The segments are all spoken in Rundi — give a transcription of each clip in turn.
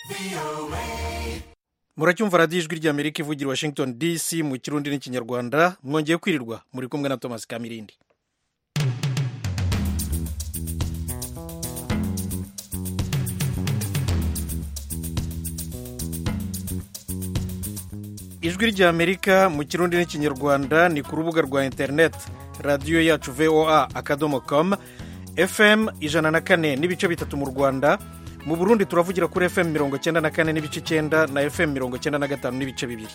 muracyumva radiyo ijwi ry'amerika ivugira Washington DC mu kirundi n'ikinyarwanda. mwongeye kwirirwa muri kumwe na Thomas Kamirindi. ijwi ry'amerika mu kirundi n'ikinyarwanda ni ku rubuga rwa interineti radiyo yacu voa.com, fm 104.3 mu Rwanda. mu Burundi turavugira kuri fm 94.9 na fm 95.2.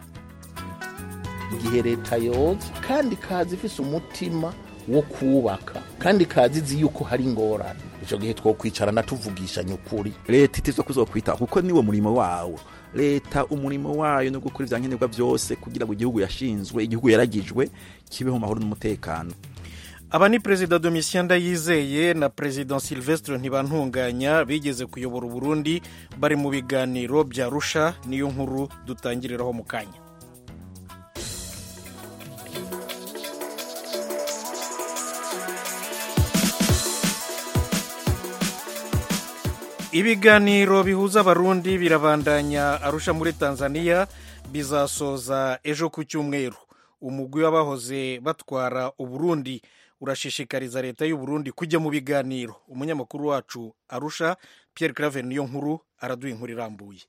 igihe leta yoza kandi kazi ifise umutima wo kubaka kandi kazi izi yuko hari ingorane, ico gihe twokwicarana tuvugishanya ukuri. leta itizwa kuzokwita kuko niwo murimo wawo. leta umurimo wayo no gukora ivyankenerwa byose kugira ngo igihugu yashinzwe, igihugu yaragijwe kibeho mahoro n'umutekano. Aba ni Perezida Domitien Ndayizeye na Perezida Sylvestre Ntibantunganya bigeze kuyobora Uburundi bari mu biganiro bya Arusha. niyo nkuru dutangiriraho mu kanya. Ibiganiro bihuza abarundi birabandanya Arusha muri Tanzania, bizasoza ejo ku cyumweru. umugwi w'abahoze batwara Uburundi urashishikariza leta y'u Burundi kujya mu biganiro. umunyamakuru wacu Arusha Pierre Claver niyo nkuru araduha inkuru irambuye.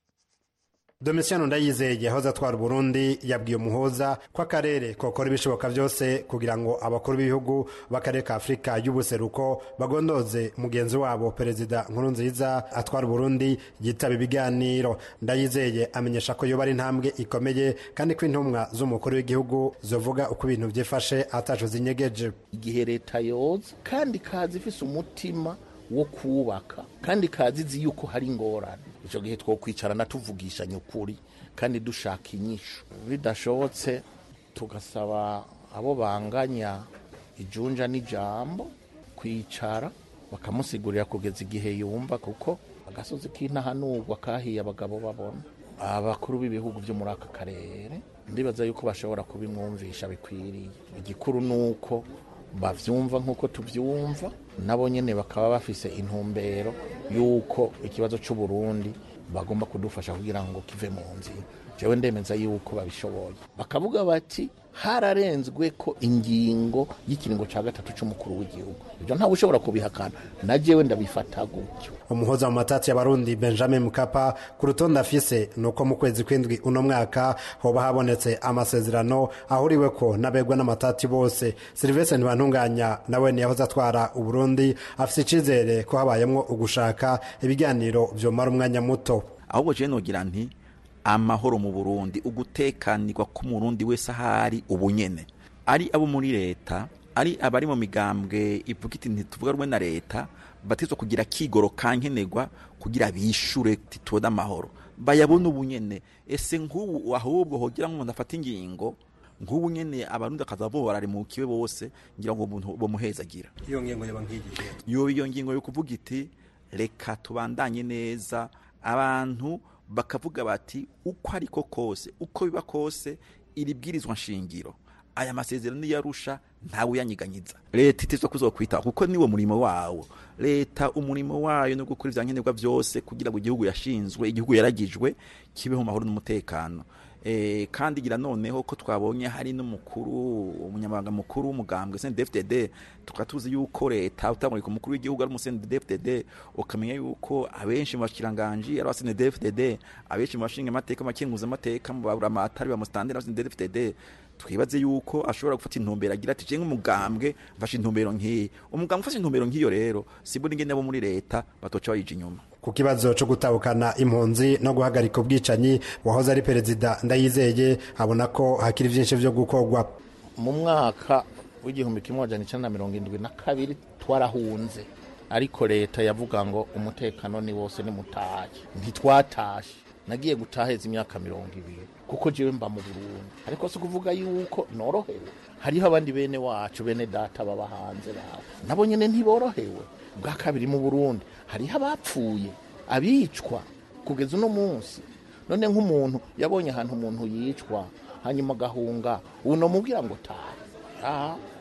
Domitien Ndayizeye yahoze atwara Burundi yabwiye umuhoza ko akarere kokora ibishoboka byose kugira ngo abakuru b'ibihugu b'akarere ka Afrika y'ubuseruko bagondoze mugenzi wabo Perezida Nkurunziza atwara Burundi yitaba ibiganiro. Ndayizeye amenyesha ko yoba ari intambwe ikomeye kandi ko intumwa z'umukuru w'igihugu zovuga uko ibintu byifashe ataco zinyegeje. igihe leta yoza kandi kazi ifise umutima wo kubaka kandi kazi izi yuko hari ingorane, ico gihe twokwicarana tuvugishanya ukuri kandi dushaka inyishu. bidashobotse tugasaba abo banganya ijunja n'ijambo kwicara bakamusigurira kugeza igihe yumva, kuko agasozi k'intahanurwa kahiye abagabo babona. abakuru b'ibihugu byo muri aka karere ndibaza yuko bashobora kubimwumvisha bikwiriye. igikuru nuko bavyumva nkuko tuvyumva, nabo nyene bakaba bafise intumbero yuko ikibazo cy'u Burundi bagomba kudufasha kugira ngo kive mu nzira. jewe ndemeza yuko babishoboye, bakavuga bati hararenzwe ko ingingo y'ikiringo ca gatatu c'umukuru w'igihugu. ibyo ntawe ushobora kubihakana, na jewe ndabifata gutyo. umuhoza mu matati y'abarundi Benjamin Mkapa ku rutonde afise nuko mu kwezi kw'indwi uno mwaka hoba habonetse amasezerano ahuriwe ko n'abegwa n'amatati bose. Sylvestre Ntibantunganya nawe yahoze atwara Uburundi afise icizere ko habayemwo ugushaka ibiganiro vyomara umwanya muto. ahubwo je nogira nti amahoro mu Burundi, ugutekanirwa ko Murundi wese ahari ubunyene, ari abo muri leta, ari abari mu migambwe ivuga iti ntituvuga rumwe na leta, batizwa kugira kigoro kankenerwa kugira bishure titoda amahoro, bayabona ubunyene. ese nk'ubu ahubwo hogira ngo ndafata ingingo nk'ubu nyene abarundi akazabora ari mu kiwe bose ngira ngo umuntu bomuhezagira. iyo ngingo yaba nk'igihe iyo ngingo yo kuvuga iti reka tubandanye neza, abantu bakavuga bati uko ariko kose, uko biba kose, iri bwirizwa nshingiro, aya masezerano y'Arusha ntawe yanyiganyiza. leta itizwa kuzokwita kuko niwo murimo wawo. leta umurimo wayo no gukora ivyankenerwa byose kugira ngo igihugu yashinzwe, igihugu yaragijwe kibeho mahoro n'umutekano. kandi gira noneho ko twabonye hari n'umukuru, umunyamabanga mukuru w'umugambwe CNDD-FDD, tukatuzi yuko leta utamurika umukuru w'igihugu ari CNDD-FDD, ukamenya yuko abenshi mu bashikiranganje ari CNDD-FDD, abenshi mu bashinga amateka makenguza amateka mu bauramatari ba mustandera CNDD-FDD. twibaze yuko ashobora gufata intumbero agira ati je nk'umugambwe mfashe intumbero nk'iyi. umugambwe ufashe intumbero nk'iyo rero siburi ngene abo muri leta batoca bayije inyuma. ku kibazo cyo gutabukana impunzi no guhagarika ubwicanyi, wahoze ari Perezida Ndayizeye abona ko hakiri byinshi byo gukorwa. mu mwaka w'igihumbi kimwe amajana icenda na mirongo indwi na kabiri twarahunze, ariko leta yavuga ngo umutekano ni wose ni mutaye. ntitwatashe, nagiye gutaheza imyaka 20 kuko jewe mba mu Burundi, ariko si kuvuga yuko norohewe. hariho abandi bene wacu, bene data baba hanze bawe, nabo nyene ntiborohewe. bwa kabiri mu Burundi hariho abapfuye, abicwa kugeza uno munsi. none nk'umuntu yabonye ahantu umuntu yicwa hanyuma gahunga, uno mubwira ngo taha.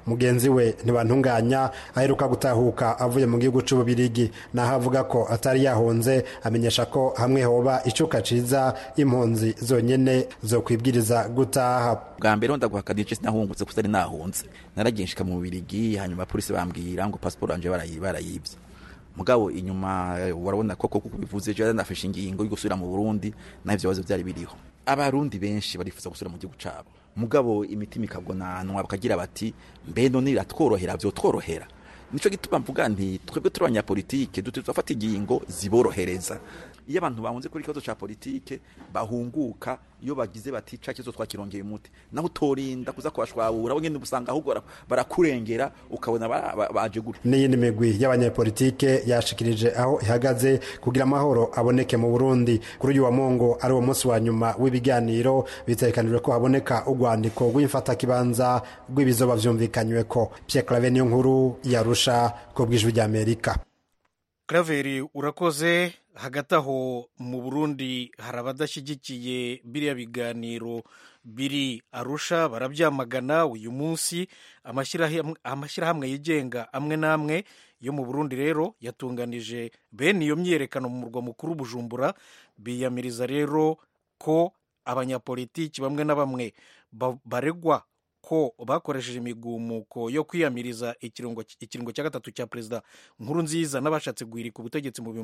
mugenzi we Ntibantunganya aheruka gutahuka avuye mu gihugu c'Ububirigi naho avuga ko atari yahunze amenyesha ko hamwe hoba icuka ciza impunzi zonyene zo kwibwiriza gutaha. Bwa mbere ndaguhakadije sinahungutse kuko ari nahunze naragenshika mu Bubirigi hanyuma polisi bambwira ngo passport anje barayibye mugabo inyuma warabona koko bivuze je nafashe ingingo yo gusubira mu Burundi navyo bazo byari biriho. Abarundi benshi barifuza gusubira mu gihugu cabo mugabo imitima ikabonanwa bakagira bati mbe none iratworohera byo tworohera. Nico gituma mvuga nti twebwe turi abanyapolitike dutafata ingingo ziborohereza. Iyo abantu bahunze kuri kibazo ca politike bahunguka iyo bagize bati ca kizo twakirongeye umuti naho utorinda kuza kwashwabura bo ngende busanga ahubwo barakurengera ukabona baje gute. N'iyindi migwi y'abanyapolitike yashikirije aho ihagaze kugira amahoro aboneke mu Burundi. Kuri uyu wa Mungu ari wo munsi wa nyuma w'ibiganiro bitekanijwe ko haboneka urwandiko rw'imfata kibanza rw'ibizoba vyumvikanyweko. Pierre Claver niyo nkuru yarusha ko bw'ijwi ry'Amerika. Claver urakoze. Hagati aho mu Burundi hari abadashyigikiye biriya biganiro biri Arusha barabyamagana uyu munsi. Amashyirahamwe yigenga amwe n'amwe yo mu Burundi rero yatunganije bene iyo myiyerekano mu murwa mukuru Bujumbura. Biyamiriza rero ko abanyapolitiki bamwe na bamwe baregwa ko bakoresheje imigumuko yo kwiyamiriza ikiringo cya gatatu cya Perezida Nkurunziza n'abashatse guhirika ubutegetsi mu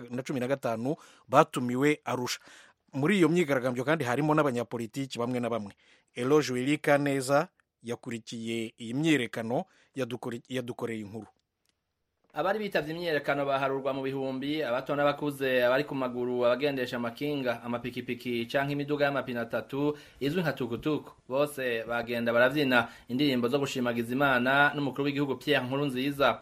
2015 batumiwe Arusha. Muri iyo myigaragambyo kandi harimo n'abanyapolitiki bamwe na bamwe. Eloge Wilikaneza yakurikiye iyi myiyerekano yadukoreye inkuru. Abari bitavye imyiyerekano baharurwa mu bihumbi, abato n'abakuze, abari ku maguru, abagendesha amakinga, amapikipiki canke imiduga y'amapine 3 izwi nka tukutuku. Bose bagenda baravyina indirimbo zo gushimagiza Imana n'umukuru w'igihugu Pierre Nkurunziza.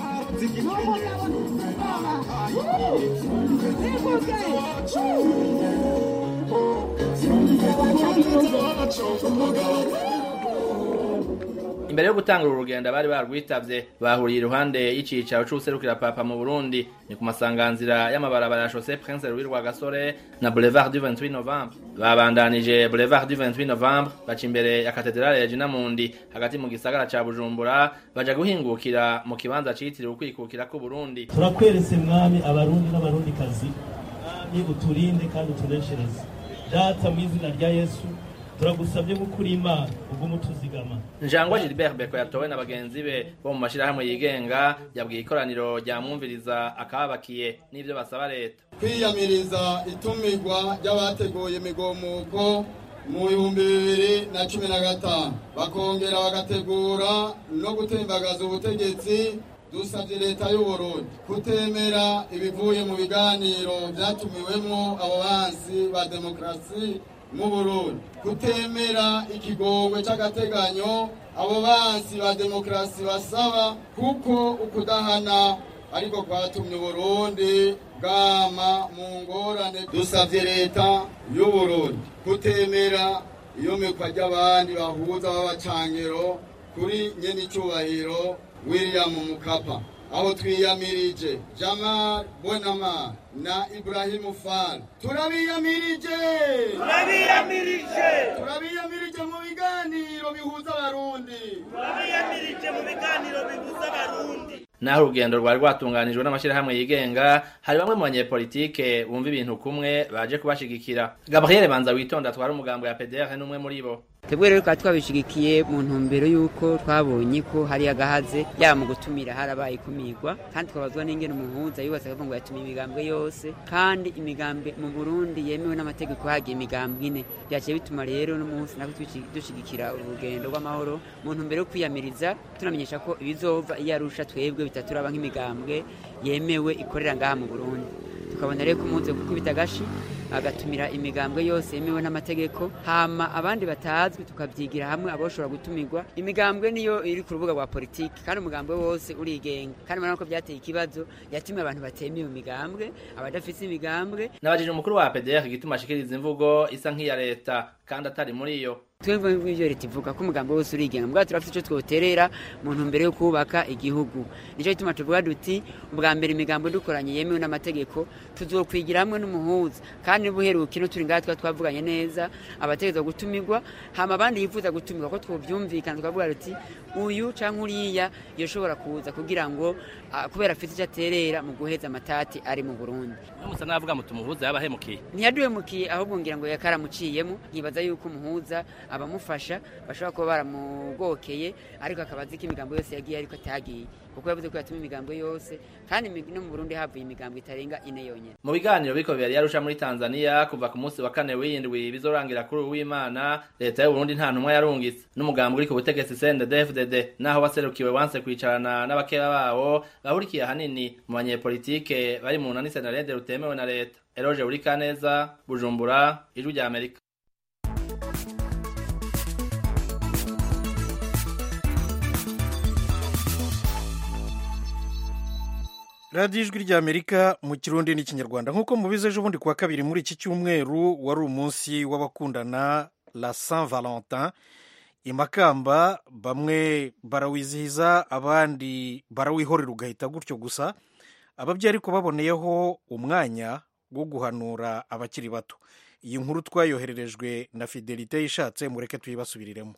Imbere yo gutangura urugendo bari barwitavye bahuriye iruhande y'icicaro c'userukira papa mu Burundi ni ku masanganzira y'amabarabara ya Chaussée Prince Louis Rwagasore na Boulevard du 28 Novembre. Babandanije Boulevard du 28 Novembre baca imbere ya Katedrale ya Jinamundi hagati mu gisagara ca Bujumbura baja guhingukira mu kibanza citiriwe ukwikukira ku Burundi. Turakweretse mwami abarundi n'abarundi kazi ni uturinde kandi utuneshereze. Data mu izina rya Yesu turagusabye gukuri Imana ubwo mutuzigama. Njangwa Gilbert Beko yatowe na bagenzi be bo mu mashirahamwe yigenga yabwiye ikoraniro rya mwumviriza akabakiye n'ivyo basaba leta. Kwiyamiriza itumigwa ry'abateguye imigomuko mu 2015 bakongera bagategura no gutembagaza ubutegetsi. Dusabye leta y'u Burundi kutemera ibivuye mu biganiro byatumiwemo abo bansi ba demokrasi mu Burundi, kutemera ikigongwe c'agateganyo abo bansi ba demokrasi basaba kuko ukudahana ariko kwatumye Burundi bwama mu ngorane. Dusavye leta y'u Burundi kutemera iyo mekwa ry'abandi bahuza b'abacangero kuri nyene icubahiro William Mukapa, aho twiyamirije Jamal Bonama na Ibrahim Fall. Turabiyamirije mu biganiro bihuza abarundi. Naho urugendo rwari rwatunganijwe n'amashirahamwe yigenga hari bamwe mu banyepolitike bumva ibintu kumwe baje kubashigikira. Gabriel Banza witonda twari umugambo ya PDR n'umwe muri bo. Twebwe rero twabishigikiye mu ntumbero yuko twabonye ko hari agahaze ya mu gutumira harabaye kumigwa kandi twabazwa n'ingene umuhuza yubatse ngo yatumye imigambwe yose kandi imigambwe mu Burundi yemewe n'amategeko hagiye imigambwe ine byaciye bituma rero n'umunsi nako dushigikira urugendo rw'amahoro mu ntumbero yo kwiyamiriza tunamenyesha ko ibizova iyarusha twebwe bitaturaba nk'imigambwe yemewe ikorera ngaha mu Burundi. Tukabona rero kumunze gukubita gashi agatumira imigambwe yose yemewe n'amategeko hama abandi batazwi tukabyigira hamwe aboshobora gutumirwa. Imigambwe niyo iri ku rubuga rwa politiki kandi umugambwe wose urigenga kandi marako byateye ikibazo yatumye abantu batemeye imigambwe abadafite imigambwe. Nabajije umukuru wa PDR igituma ashikiriza imvugo isa nk'iya leta kandi atari muri yo. Twebwe n'ibyo leta ivuga ko umugambi wose urigenga mbwa turafite ico twoterera mu ntumbero yo kubaka igihugu. Nico gituma tuvuga duti ubwa mbere imigambo dukoranye yemewe n'amategeko tuzokwigira hamwe n'umuhuza kandi buherukino turi ngatwa twavuganye neza abategeza gutumirwa hama abandi yifuza gutumirwa ko twovyumvikana tukavuga duti uyu canke uriya yoshobora kuza kugira ngo kubera afite ico aterera mu guheza amatati ari mu Burundi. Musa navuga mutu muhuza yabahemukiye. Ntiyaduhemukiye ahubwo ngira ngo yakaramuciyemo nkibaza yuko umuhuza abamufasha bashobora kuba baramugokeye ariko akabazi ko imigambo yose yagiye ariko atagiye kuko yavuze ko yatuma imigambo yose kandi no mu Burundi havuye imigambo itarenga 4 yonyene. Mu biganiro biko bibiri yarusha muri Tanzania kuva ku munsi wa 4 w'indwi bizorangira kuri uw'Imana leta y'u Burundi nta ntumwa yarungitse n'umugambo uri ku butegetsi CNDD-FDD naho baserukiwe wanse kwicarana n'abakeba bawo bahurikiye hanini mu banyepolitike bari mu nani senarede rutemewe na leta. Eroje Urikaneza, Bujumbura, Ijwi rya Amerika. radiyo ijwi ry'Amerika mu kirundi n'ikinyarwanda nk'uko mubize ejo bundi kuwa kabiri muri iki cyumweru wari umunsi w'abakundana la Saint Valentin imakamba bamwe barawizihiza abandi barawihorera ugahita gutyo gusa ababyeyi ariko baboneyeho umwanya wo guhanura abakiri bato. Iyi nkuru twayohererejwe na Fidelite Yishatse mureke tuyibasubiriremo.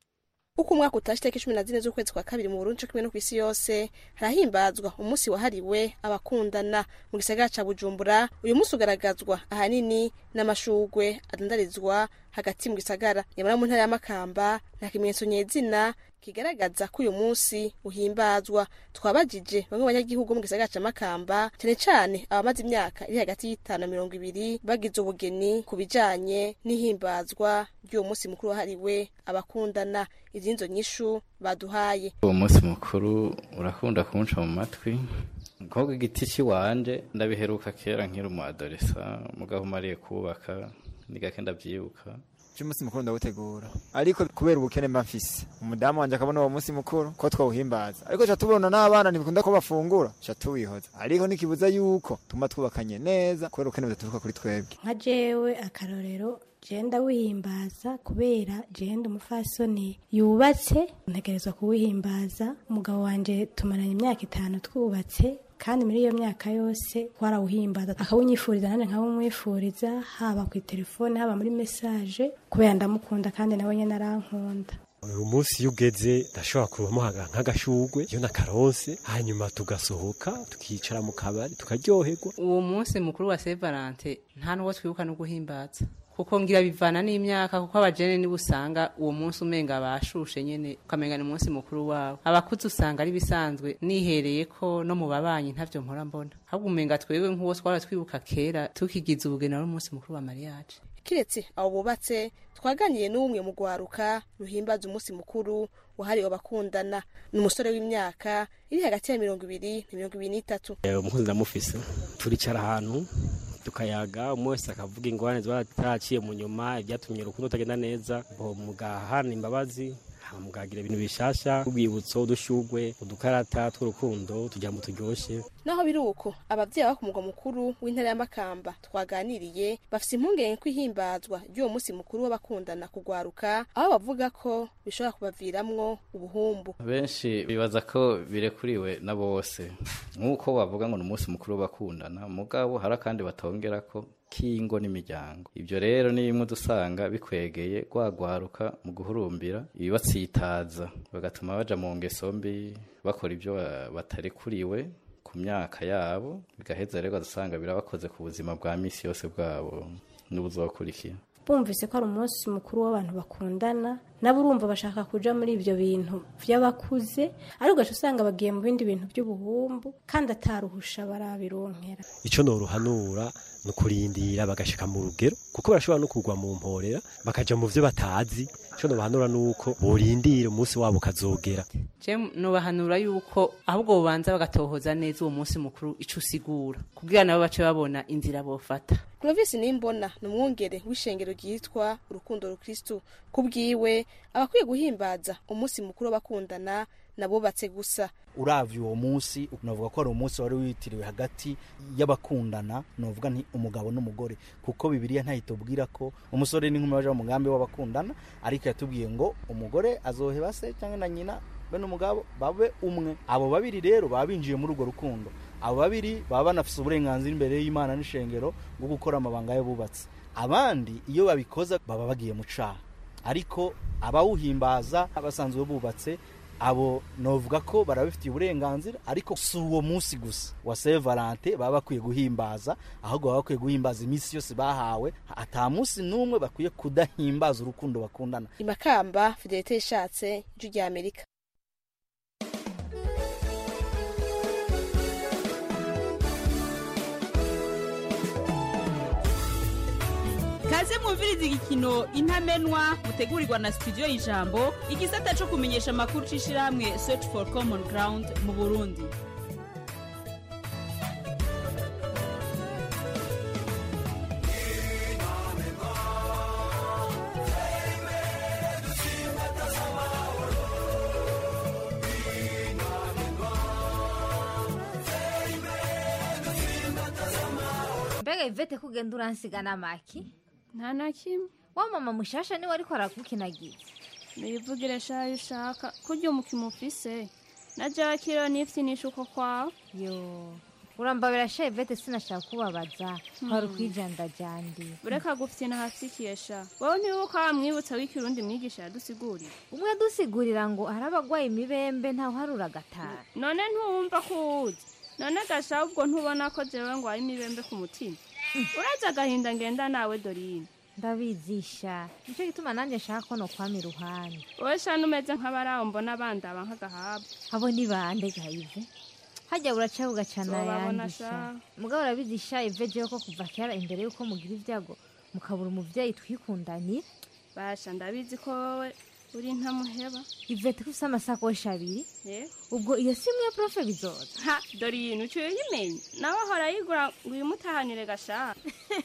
Uko umwaka utashe tariki 14 z'ukwezi kwa kabiri mu Burundi kimwe no kw'isi yose harahimbazwa umunsi wahariwe abakundana mu gisagara ca Bujumbura. Uyu munsi ugaragazwa ahanini n'amashugwe adandarizwa hagati mu gisagara. Nyamara mu ntara ya Makamba nta kimenyetso nyezina kigaragaza ko uyu munsi uhimbazwa. Twabajije bamwe banyagihugu mu gisagara ca Makamba cyane cyane abamaze imyaka iri hagati y'5 na 20 bagize ubugeni kubijanye n'ihimbazwa ry'uwo munsi mukuru wahariwe abakundana. Izinzo nyishu baduhaye. Uwo munsi mukuru urakunda kunca mu matwi nko igiti ciwanje ndabiheruka kera nkiri mu adolesa mugabo mariye kubaka nigake ndavyibuka. Umunsi mukuru ndawutegura ariko kubera ubukene mafise umudamu wanje akabona uwo munsi mukuru ko twawuhimbaza ariko cha tubona n'abana ntibikunda ko bafungura cha tuwihoza ariko nikibuza yuko tuma twubakanye neza kubera ubukene butaturuka kuri twebwe. Nka jewe akarorero jenda wihimbaza kubera jenda umufasoni yubatse ntegerezwa kuwihimbaza. Umugabo wanje tumaranye imyaka 5 twubatse kandi muri iyo myaka yose twarawuhimbaza akawunyifuriza nane nkawumwifuriza haba ku telefone haba muri message kubera ndamukunda kandi nawe nyene arankunda. Uyu munsi yugeze ndashobora kubamuhaga nk'agashugwe iyo nakaronse hanyuma tugasohoka tukicara mu kabari tukaryoherwa. Uwo munsi mukuru wa Saint Valentin nta nuwo twibuka no guhimbaza kuko ngira bivana n'imyaka kuko abajene ni busanga uwo munsi umenga bashushe nyene ukamenga ni umunsi mukuru wabo. Abakuzi usanga ari bisanzwe nihereye ko no mu babanyi ntavyo mpora mbona ahubwo umenga twebwe nk'uwo twara twibuka kera tukigiza ubugeni ari umunsi mukuru wa mariage. Kiretse abo bubatse twaganiriye n'umwe mu gwaruka ruhimbaza umunsi mukuru wahariwe abakundana. Ni umusore w'imyaka iri hagati ya 20 na 23. Umukunzi ndamufise turicara ahantu tukayaga umwese akavuga ingorane zaraciye mu nyuma ibyatumye urukundo utagenda neza mugahana imbabazi mugagira ibintu bishasha ubwibutso udushugwe udukarata tw'urukundo tujya mu turyoshe. Naho biruko abavyeyi bako mugwa mukuru w'intara ya Makamba twaganiriye bafise impungenge kwihimbazwa ry'uwo munsi mukuru w'abakundana kugwaruka aho bavuga ko bishobora kubaviramwo ubuhumbu. Benshi bibaza ko birekuriwe na bose nk'uko bavuga ngo n'umunsi mukuru w'abakundana mugabo hari kandi batongera ko kingo n'imiryango. Ibyo rero ni bimwe dusanga bikwegeye gwagwaruka mu guhurumbira ibibatsitaza bagatuma baja mu ngeso mbi bakora ibyo batarekuriwe ku myaka yabo bigaheza rero dusanga birabakoze ku buzima bwa misi yose bwabo n'ubuzokurikira. Bumvise ko ari umunsi mukuru w'abantu bakundana nabo urumva bashaka kuja muri ibyo bintu by'abakuze ariko gace usanga bagiye mu bindi bintu by'ubuhumbu kandi ataruhusha barabironkera. Ico noruhanura no kurindira bagashika mu rugero kuko barashobora no kugwa mu mporera bakaja mu byo batazi. Ico nobahanura nuko borindira umunsi wabo kazogera. Je nobahanura yuko ahubwo bobanza bagatohoza neza uwo munsi mukuru ico usigura kugira nabo bace babona inzira bofata. Clovis Nimbona n'umwungere w'ishengero ryitwa Urukundo Rukristo kubwiwe abakwiye guhimbaza umunsi mukuru w'abakundana nabubatse gusa. Uravye uwo munsi unavuga ko ari umunsi wari witiriwe hagati y'abakundana, novuga nti umugabo n'umugore, kuko Bibiliya ntayitubwira ko umusore n'inkumi baje mu mugambi w'abakundana, ariko yatubwiye ngo umugore azoheba se cyangwa na nyina bene umugabo babe umwe. Abo babiri rero babinjiye muri urwo rukundo, abo babiri baba banafise uburenganzira imbere y'Imana n'ishengero bwo gukora amabanga y'abubatsi. Abandi iyo babikoza baba bagiye mu caha, ariko abawuhimbaza abasanzwe bubatse abo novuga ko barabifitiye uburenganzira, ariko si uwo munsi gusa wa Saint Valentin baba bakwiye guhimbaza, ahubwo baba bakwiye guhimbaza iminsi yose bahawe, ata munsi n'umwe bakwiye kudahimbaza urukundo bakundana. Imakamba Fidelite Ishatse, Ijwi rya Amerika. Kaze mwumviriza igikino Intamenwa mutegurirwa na studio Ijambo, igisata cyo kumenyesha amakuru cishirahamwe Search for Common Ground mu Burundi. Mbega Ivete kugenda uransigana maki? Nta na kimwe. Wa mama mushasha ni wari kwarakukinagiza. Nibivugire shayo ushaka kurya umukimufise. Na Jakiro nifitinisha uko kwawe. Yo. Urambabira sha Ivete sinashaka kubabaza. Hari kwijanda jandi. Bureka guftina hafikiyesha. Wowe ntibuka wamwibutsa w'ikirundi mwigisha yadusigurira. Umwe yadusigurira ngo arabagwaye imibembe nta harura gatara. None ntuwumva kuzi. None gasha ubwo ntubona ko jewe ngo ari imibembe ku mutima. Uraza gahinda ngenda nawe Dorine. Ndabizisha. Nico gituma nanje nshaka ko no kwami ruhande. Wowe shana umeze nk'abaraho mbona bandaba nk'agahaba. Abo ni bande gahive. Hajya uraca ugacana yandisha. Mugabo urabizisha Iveje ko kuva kera imbere yuko mugira ivyago mukabura umuvyeyi twikundanye. Basha ndabizi ko wowe uri ntamuheba. Ivete kufisa amasakoshi abiri. Ubwo iyo simu ya profe bizoza. Ha, Dorine uciye yimenye. Nawe hora yigura ngo uyimutahanire gasha.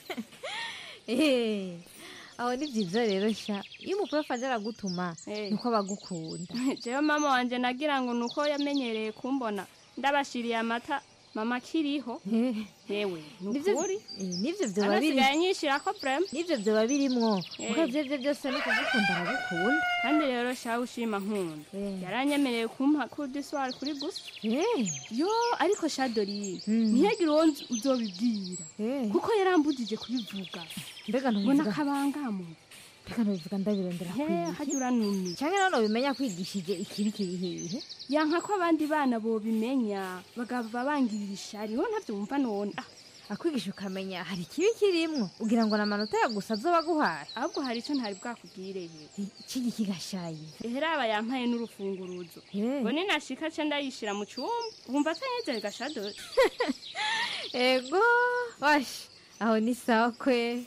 Aho ni byiza rero sha. Iyo umuprofe aje aragutuma nuko abagukunda. Jewe mama wanje nagira ngo nuko yamenyereye kumbona. Ndabashiriye amata mama kiriho. Yewe nukuri. Nivyo byo babiri. Anasigaye nyishira ko prem. Nivyo byo babirimwo. Uko vyevye byose no kugukunda aragukunda. Kandi rero sha ushima nkunda. Yaranyemereye kumpa ku diswari kuri gusa. Yo ariko sha Dorine. Ntiyagire uwo uzobibwira. Kuko yarambujije kubivuga. Mbega ntuvuga. Bona kabangamo. Mbega ntuvuga ndabirondera kwiga. Hajura numi. Cyangwa none bimenya kwigishije ikibi kiri hehe? Yanka ko abandi bana bo bimenya bagava bangirira ishari. Ho ntavyumva none. Akwigisha ukamenya hari kibi kirimwo ugira ngo namanota yagusa azoba guhaye. Ahubwo hari ico ntari bwakubwire Iki kigashaye. Heraba yampaye n'urufunguruzo. Bone nashika ce ndayishira mu cyumba. Wumva atanyeze gashado. Ego, wash. Aho ni sawa kwe.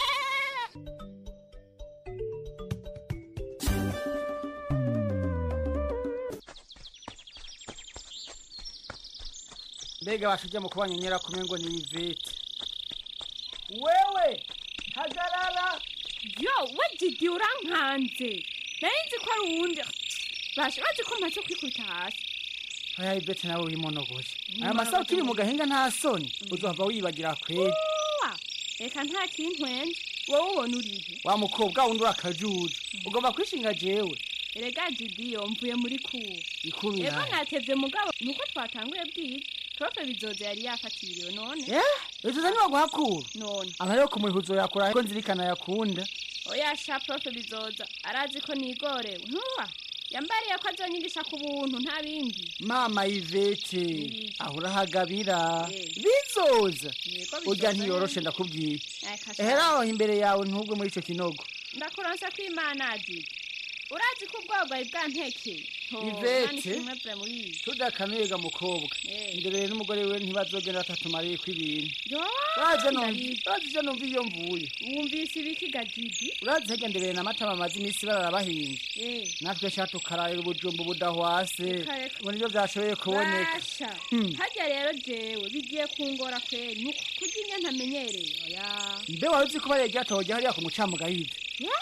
Mbega bashuje mu kubanyonyera kumengo ni Ivete. Wewe hagarara. Yo, wajidi urankanze. Narinzi ko ari uwundi. Basha bazi ko mpacho kwikubita hasi. Aya Ivete nawe wimonogoje. Aya masaha kiri mu gahinga nta soni. Uzohava wibagira kweli. Reka nta kintwenze. Wowe ubona urihe? Wa mukobwa wundi urakajuju. Ugomba kwishinga jewe. Erega Didiyo mvuye muri kuwo. Ikuru ya. Ego natevye mugabo nuko twatanguye bwiza. Profe bizoza yari yafatiriwe none. Bizoza niwo guhakura. None. Abayo kumuhuzo yakura ko nzirikana yakunda. Oya sha profe bizoza. Arazi ko nigorewe. Ntuwa. Yambariye ko azonyigisha ku buntu nta bindi. Mama Ivete ahura hagabira. Bizoza. Urya ntiyoroshe ndakubwiye. Eheraho imbere yawe ntugwe muri ico kinogo. Ndakuronsa ko Imana azi. Urazi ko ubwogwayi bwantekeye. Ivete tudakanega mukobwa. Ndebere n'umugore we ntibazogenda batatumariye ko ibintu. Baje numva iyo mvuye. Wumvise ibiki Gajidi? Urazi hege ndebere na mata bamaze imisi bararabahinze. Natwe shatu kararira ubujumbu budahwase. Ngo nivyo vyashoboye kuboneka. Hajya rero jewe bigiye kungora kweri nuko kuginya ntamenyereye. Oya. Mbe waruzi ko bare ryatoje hariya ku mucamuga yive.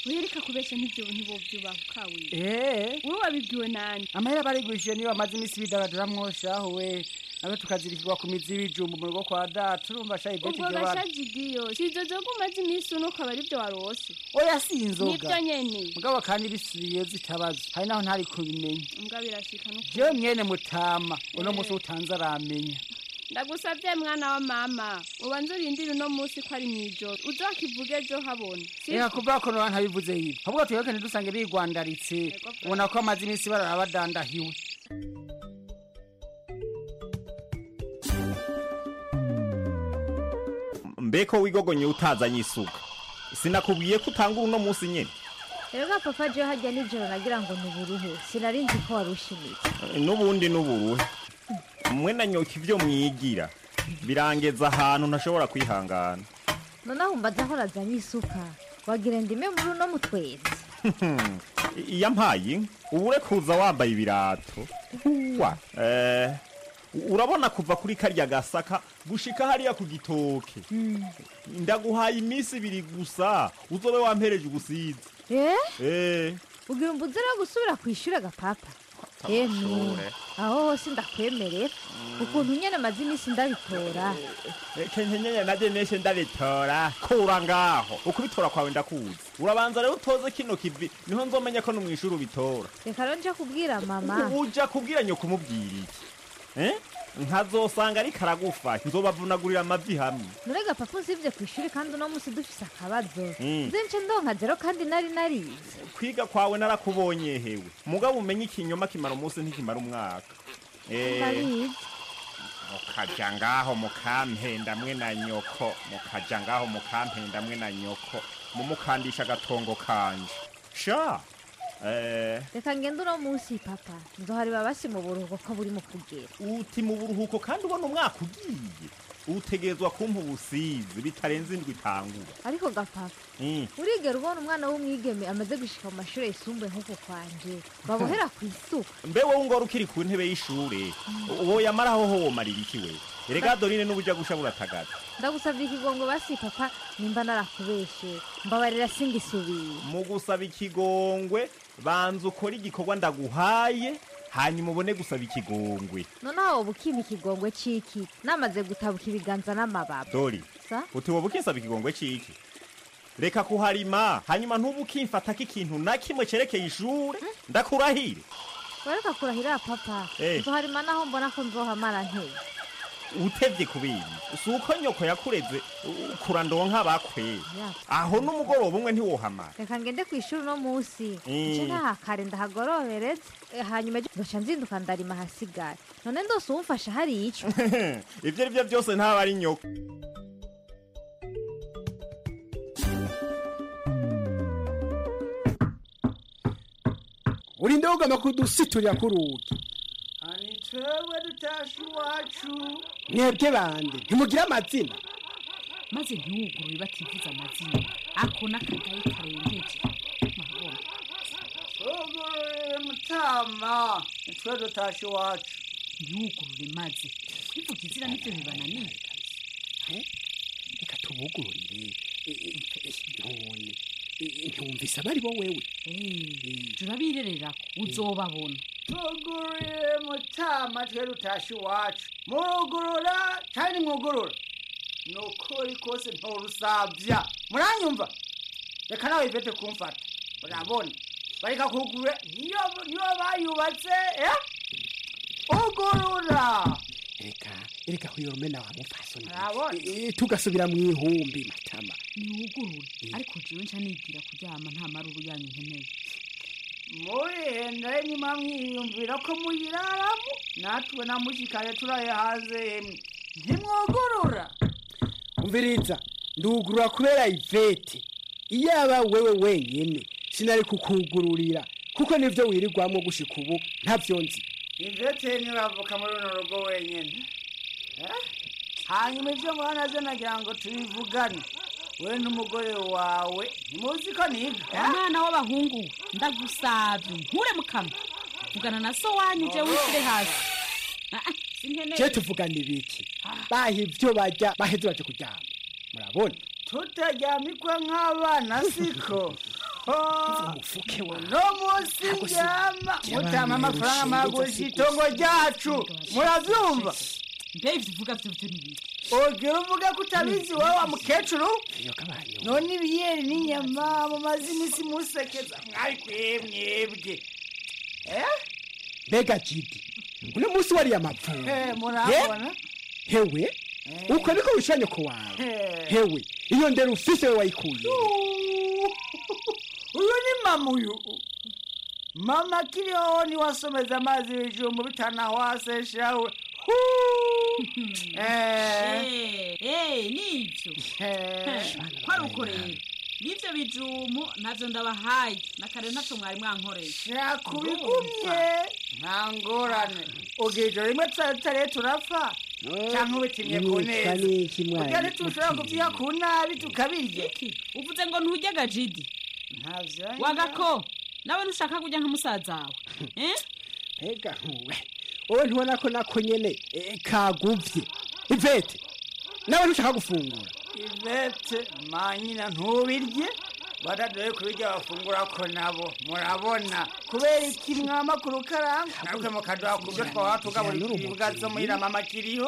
uyereka kubesha ntibovyubahuka we wowe wabibwiwe nani amahera barigwishije niyo bamaze iminsi bidagadura mwoshaho we nawe tukazirikirwa ku mizi y'ibijumbu mu rugo kwa data urumva shayi beti ubwo gashajigiyo sizo zo kumaze iminsi uno ukaba aribyo warose oya si inzoga nibyo nyene mugabo kandi bisubiye zitabazo hari naho ntari kubimenya mbwa birashika nuko jewe mwene mutama uno musi utanze aramenya ndagusabye mwana wa mama ubanze urindire uno munsi ko ari mwijoro uzakivuge ejo habona reka kuvuga ko noba ntabivuze yibi ahubwo tuyoke ntidusange bigwandaritse ubona ko amaze iminsi barara badandahiwe mbeko wigogonye utazanye isuka sinakubwiye ko utanga uno munsi nyene rega papa je hajya nijoro nagira ngo nuburuhe sinarinzi ko warushimitse n'uburuhe mwe na nyoka ivyo mwigira birangeza ahantu ntashobora kwihangana nonaho mbaza aho razanye isuka wagira ndime muri uno mutwezi iya mpayi ubure kuza wambaye ibirato wa urabona kuva kuri karya gasaka gushika hariya ku gitoke ndaguhaye iminsi ibiri gusa uzobe wampereje ugusize ugira umbuzira gusubira kwishura gapapa aho hose ndakwemerera ukuntu nyene maze iminsi ndabitora kenyenyene naje neshe ndabitora kura ngaho ukubitora kwawe ndakuzi urabanza rero utoze kino kivi niho nzomenya ko numwishura ubitora reka rero nja kubwira mama uja kubwira nyo kumubwira iki nkazosanga ari karagufa nzobavunagurira amavi hamwe nurega papa usivye kwishuri kandi uno musi dufise akabazo nze ndonka zero kandi nari narize kwiga kwawe narakubonye hewe mugabo umenye ikinyoma kimara umunsi ntikimara umwaka mukaja ngaho mukampenda mwe na nyoko mukaja ngaho mukampenda mwe na nyoko mumukandisha agatongo kanje sha reka ngende uno munsi papa nzohari babasi mu buruhuko ko buri mu kugera uti mu buruhuko kandi ubona umwaka ugiye utegezwa kumpa ubusizi bitarenze indwi itangura ariko gapapa urigera ubona umwana w'umwigeme amaze gushika mu mashuri yisumbuye nk'uko kwanje babohera ku isuka mbe wowe ngora ukiri ku ntebe y'ishure uwo yamaraho ho womarira iki we erega dorine n'ubuja gusha buratagaza ndagusabye ikigongo basi papa nimba narakubeshe mbabarira singisubire mu gusaba ikigongwe banza ukora igikorwa ndaguhaye hanyuma ubone gusaba ikigongwe nonaho ubukimpa ikigongwe ciki namaze gutabuka ibiganza n'amababa dori uti wowe ukisaba ikigongwe ciki reka kuharima hanyuma ntubukimfatako ikintu na kimwe cerekeye ishure ndakurahire wareka kurahira papa nzoharima naho mbona ko nzohamara nteye utevye kubiri si uko nyoko yakureze kurandonka bakwe aho n'umugoroba umwe ntiwohamara reka ngende kwishuri uno munsi nce ntahakare ndahagorobereze hanyuma nzoca nzinduka ndarima hasigara none ndose uwumfasha hari ico ivyo ari vyo vyose ntaba ari nyoko urinde ugomba kudusiturira kurugi ani twewe dutashe iwacu mwebwe bande ntimugira amazina maze ntiwugurure bativuza amazina ako n'akagaye karengeje murabona tugurure mutama nitwe dutashe iwacu ntiwugurure maze kwivuga izina nivyo bibananiye reka tubugururire none ntiwumvise abari bo wewe turabirererako uzobabona tugurure mutama twe dutashe iwacu murugurura kandi mwugurura nukuri kose ntorusavya muranyumva reka nawe ivete kumfata urabona bareka kugurura niyo bayubatse ugurura reka huyoromena wa mufasoni tugasubira mu ihumbi matama niwugurure ariko jewe nca nigira kuryama nta maruru yanyu nkeneye murihenda nyuma mwiyumvira ko muyiraramo natwe namushikaye turaye hanze hemwe ntimwugurura umviriza ndugurura kubera ivete iyaba wewe wenyene sinari kukugururira kuko nivyo wirirwamo gushika ubu ntavyo nzi ivete ntibavuka muri runo rugo wenyene hanyuma ivyo ngwanaze nagira ngo tubivugane we n'umugore wawe ntimuzi ko niga umwana w'abahungu ndagusavye nkure mukama vugana na so wanyu je wishire hasi je tuvugana ibiki baha ivyo barya baheze baje kuryama murabona tutaryamikwe nk'abana siko umufuke wawe no munsi ndyama mutama amafaranga magurisha itongo ryacu muravyumva mbega uvuga vyo n'ibiki ogira uvuga ko utabizi wowe wa mukecuru none ibiyeri n'inyama mumaze iminsi musekeza mwari mwebwe mbega jidi uno munsi wariye amapfundo murabona hewe uko niko wishyura nyoko wawe hewe iyo ndero ufise we wayikuye uyu ni mama uyu mama kiriho niwasomeza amazi ibijumbu bitanahwaseshawe nibyo kwari uko rero nivyo bijumu navyo ndabahaye nakare ntaco mwari mwankoreye shakubigumye nta ngorane ugijo rimwe tutare turapfa canke ubitimye ku neza urya ntitushobora kuvyiha ku nabi tukabirya uvuze ngo nturya gajidi wagako nawe ntushaka kurya nka musaza wawe mbega ntuwe wowe ntubona ko nako nyene kaguvye ivete nawe ntushaka gufungura ivete manyina ntubirye badadoye kubirya bafungura ko nabo murabona kubera iki mwamakuru karanga natwe mukaduha kubyo twaba tugaburira ibibwa zo muhira mama kiriho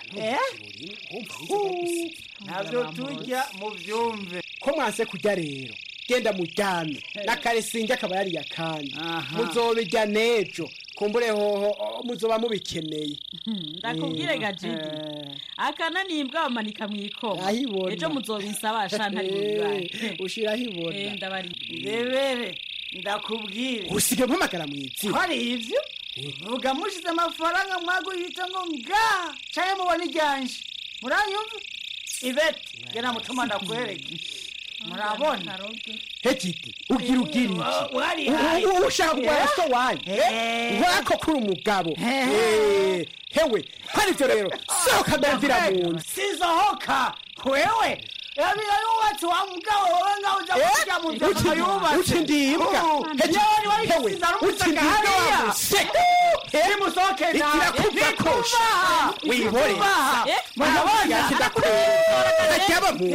navyo turya muvyumve ko mwanse kurya rero genda muryame nakare sinjye akaba yari yakandi muzobirya nejo kumbure hoho muzoba mubikeneye ndakubwire gajidi akana nimbwa bamanika mwikoma ejo muzobinsaba shantari mubibaye ushiraho ibona ndabari ndebere ndakubwire usige mpamagara mwizi hari ivyo vuga mushize amafaranga mwagurita ngo nga caye mubona ijyanje muranyumva ivete gena mutuma ndakwereke murabona hejiti ugira iki ushaka kugwara so wanyu wako kuri umugabo hewe hari ivyo rero sohoka ndavira munzu sizohoka wewe yabira yubatse wa mugabo wowe ngaho uja kurya mu nzu akayubatse uti ndimbwa hewe uti ndimbwa nimusohoke ikirakuvakosha wihore murabona kidakwera aryaba mu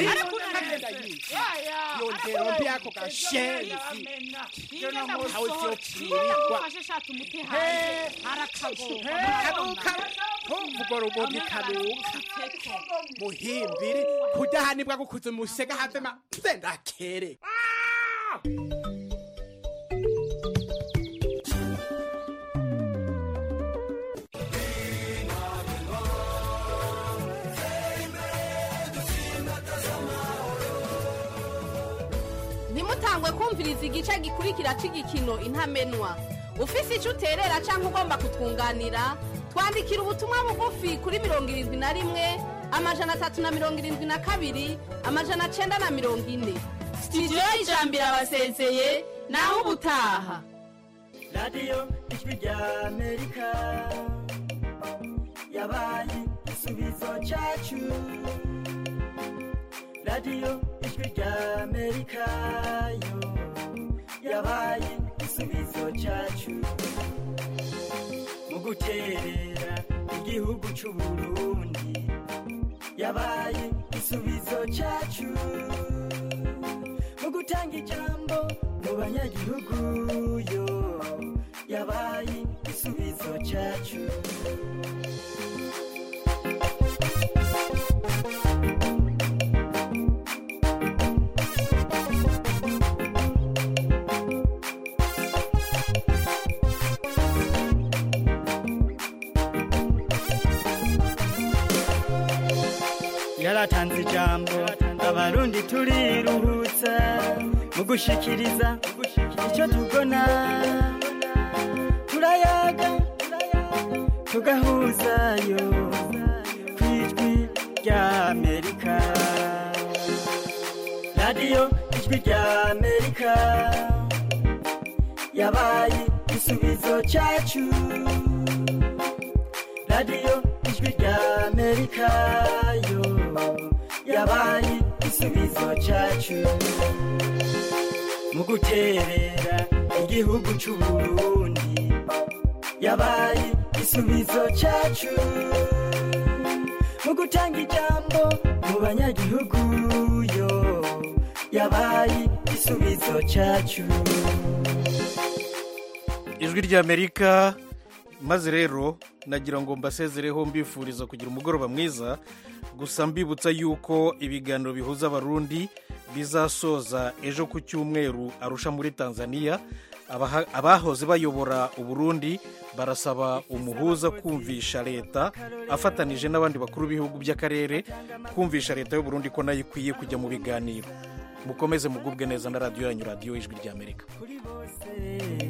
yondero mbi yako gasheri kanuka muhimbiri kudahanibwa gukuza umusega havema ndakere ntimutangwe kumviriza igice gikurikira c'igikino intamenwa ufise ico uterera canke ugomba kutwunganira twandikira ubutumwa bugufi kuri 71 372 940 studio y'ijambo irabasezeye naho ubutaha radiyo ijwi rya amerika yabaye igisubizo cacu radiyo ijwi rya amerika yo yabaye igisubizo cacu mu guterera igihugu c'uburundi yabaye igisubizo cacu mu gutanga ijambo mu banyagihugu yo yabaye igisubizo cacu yaratanze ijambo abarundi turiruhutsa mu gushikiriza icyo tubona turayaga tugahuzayo ku ijwi rya amerika radiyo ijwi rya amerika yabaye igisubizo cyacu radiyo ijwi rya amerika yo yabaye igisubizo cyacu mu guterera igihugu c'uburundi yabaye igisubizo cyacu mu gutanga ijambo mu banyagihugu yo yabaye igisubizo cyacu. ijwi ry'Amerika. Maze rero nagira ngo mbasezereho mbifuriza kugira umugoroba mwiza, gusa mbibutsa yuko ibiganiro bihuza abarundi bizasoza ejo ku cyumweru Arusha muri Tanzania. Abahoze bayobora Uburundi barasaba umuhuza kumvisha leta afatanije n'abandi bakuru b'ibihugu by'akarere kumvisha leta y'Uburundi ko nayo ikwiye kujya mu biganiro. Mukomeze mugubwe neza na radiyo yanyu, radiyo ijwi ry'Amerika.